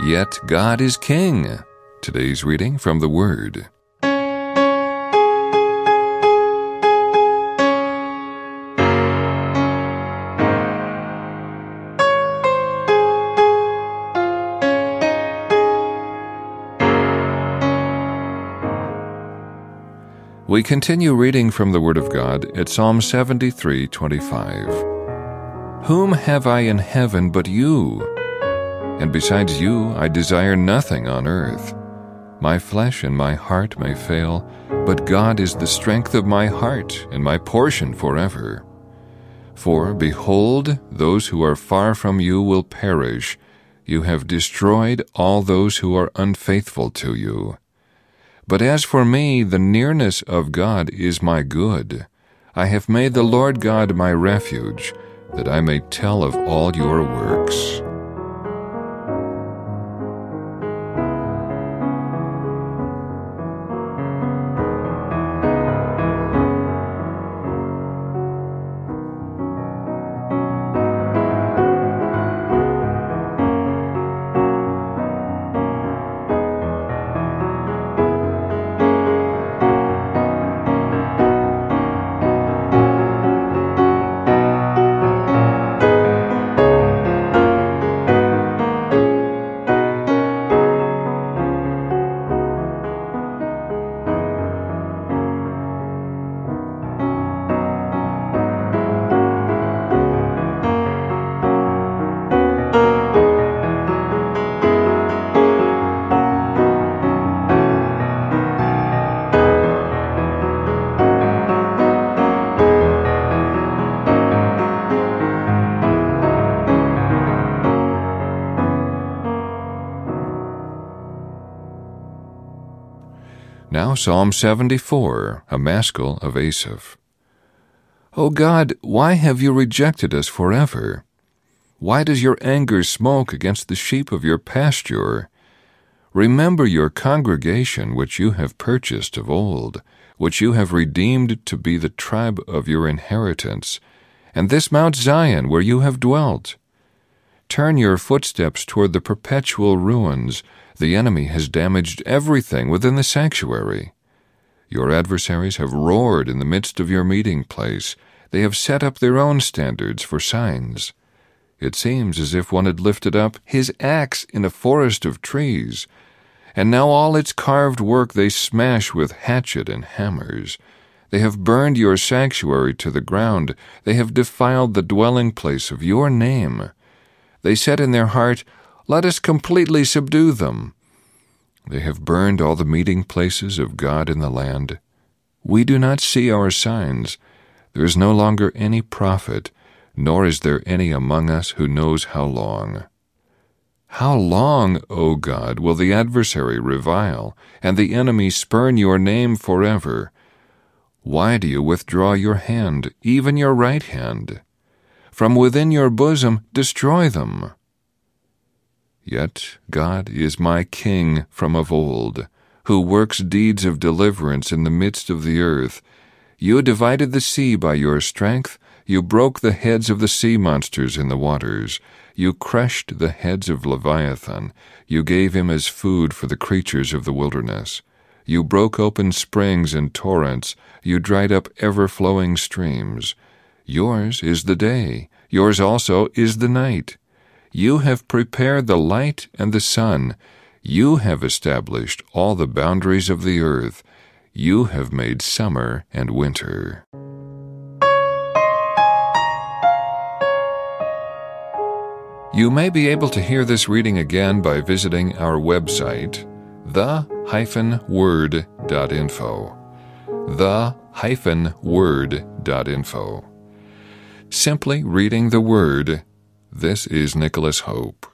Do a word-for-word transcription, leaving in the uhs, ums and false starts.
Yet God is King. Today's reading from the Word. We continue reading from the Word of God at Psalm seventy-three twenty-five. Whom have I in heaven but you? And besides you I desire nothing on earth. My flesh and my heart may fail, but God is the strength of my heart and my portion forever. For, behold, those who are far from you will perish. You have destroyed all those who are unfaithful to you. But as for me, the nearness of God is my good. I have made the Lord God my refuge, that I may tell of all your works. Now Psalm seventy-four, a maskil of Asaph. O God, why have you rejected us forever? Why does your anger smoke against the sheep of your pasture? Remember your congregation which you have purchased of old, which you have redeemed to be the tribe of your inheritance, and this Mount Zion where you have dwelt. Turn your footsteps toward the perpetual ruins. The enemy has damaged everything within the sanctuary. Your adversaries have roared in the midst of your meeting place. They have set up their own standards for signs. It seems as if one had lifted up his axe in a forest of trees, and now all its carved work they smash with hatchet and hammers. They have burned your sanctuary to the ground. They have defiled the dwelling place of your name. They said in their heart, let us completely subdue them. They have burned all the meeting places of God in the land. We do not see our signs. There is no longer any prophet, nor is there any among us who knows how long. How long, O God, will the adversary revile, and the enemy spurn your name forever? Why do you withdraw your hand, even your right hand? From within your bosom destroy them. Yet God is my King from of old, who works deeds of deliverance in the midst of the earth. You divided the sea by your strength. You broke the heads of the sea monsters in the waters. You crushed the heads of Leviathan. You gave him as food for the creatures of the wilderness. You broke open springs and torrents. You dried up ever-flowing streams. Yours is the day. Yours also is the night. You have prepared the light and the sun. You have established all the boundaries of the earth. You have made summer and winter. You may be able to hear this reading again by visiting our website, the dash word dot info. the dash word dot info. Simply reading the Word. This is Nicholas Hope.